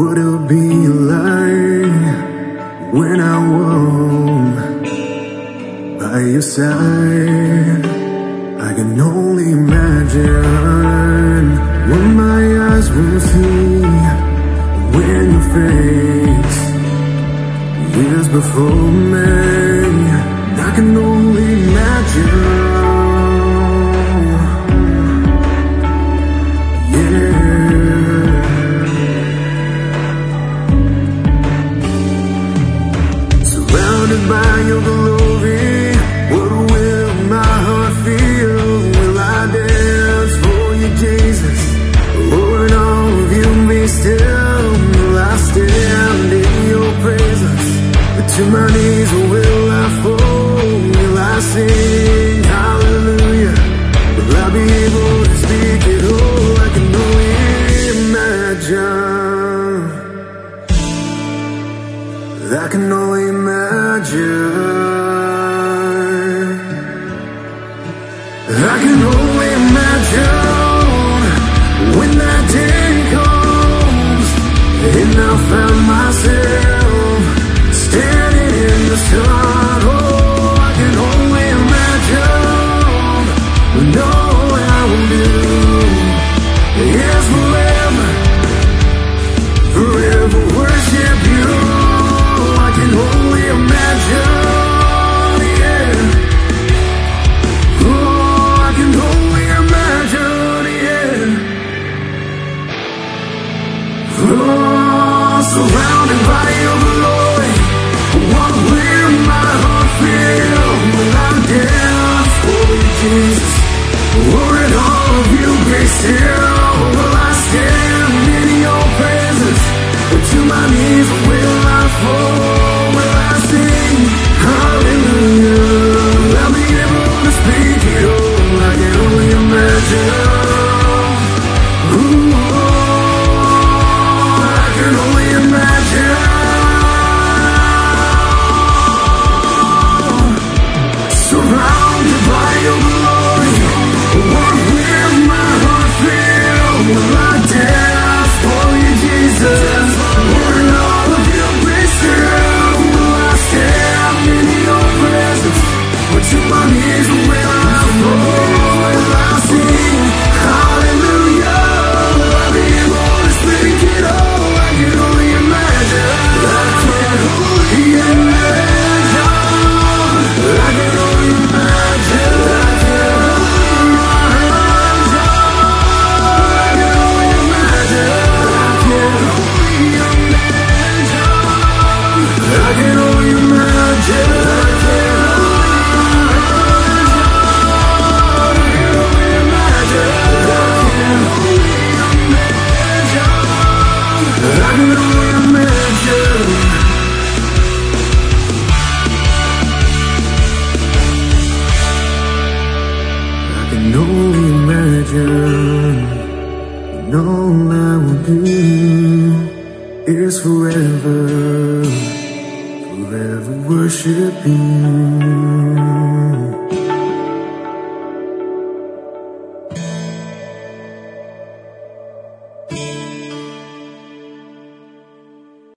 What it'll be like when I walk by your side. I can only imagine what my eyes will see when your face is before me. I can only imagine. By your glory, what will my heart feel? Will I dance for you, Jesus? Or in all of you be still? Will I stand in your presence? But to my knees, or will I fall? Will I sing hallelujah? Will I be able to speak it all? I can only imagine. I can only imagine. I can only imagine when that day comes and I'll find myself standing in the sun. Oh, I can only imagine when all I will do is forever worship you. I can only imagine, yeah. Oh, I can only imagine, yeah. Oh, surrounded by your glory, what will my heart feel? Will I dance for you, Jesus? Or in all of you be still? Will I stand in your presence? Or to my knees will I fall? Will I sing hallelujah? I'll be able to speak it all. I can only imagine. Ooh, I can only imagine. Surrounded by your glory, what will my heart feel? Will I dance for you, Jesus? Or in all of your still? Will I stand in your presence? Or to my knees will I fall? Will I sing hallelujah? Will I be able to speak it all? I can only imagine. I can only imagine. I can only imagine. I can only imagine. I can only imagine. I can only imagine. I can only imagine. I can only imagine. And all I will do is forever worship you.